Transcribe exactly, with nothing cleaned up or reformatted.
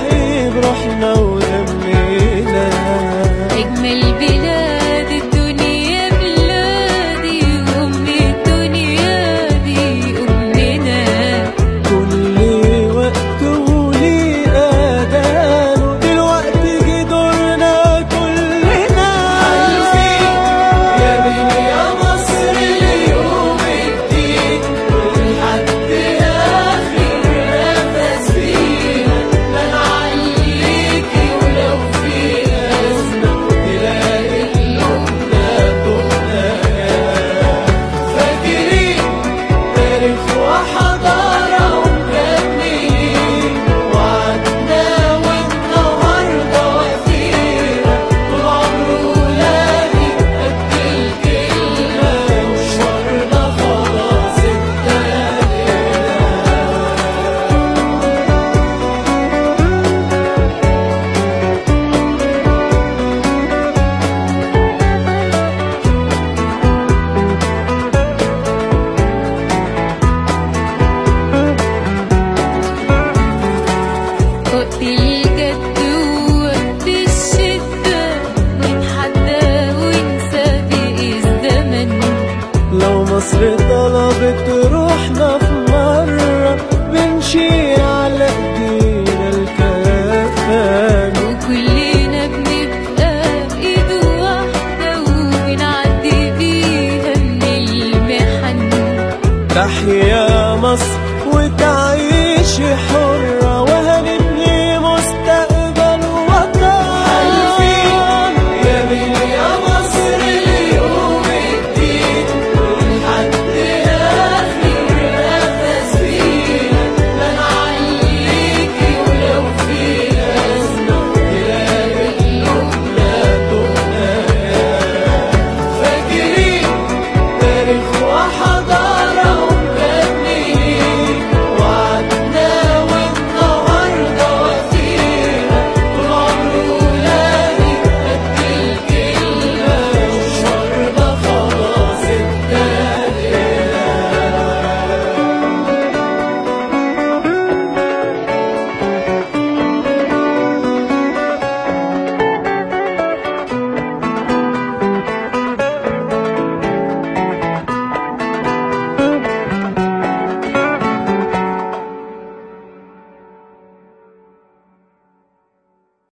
نضحي بروحنا ودمنا. أجمل بلاد الدنيا بلادي، أمي الدنيا دي أمنا. كل وقت وليه أذانه، دلوقتي جه دورنا كلنا. عايزين يا بني يا مصر ليوم الدين، ولحد آخر نفس فينا لا نعليكي، ولو في أزمة تلاقي قلوبنا تهنا. فاكرين تاريخ وحضارة ومكملين، وعدنا والنهارده وفينا. طول عمر ولادي قد الكلمة، مشوارنا خلاص ابتدينا. وقت الجد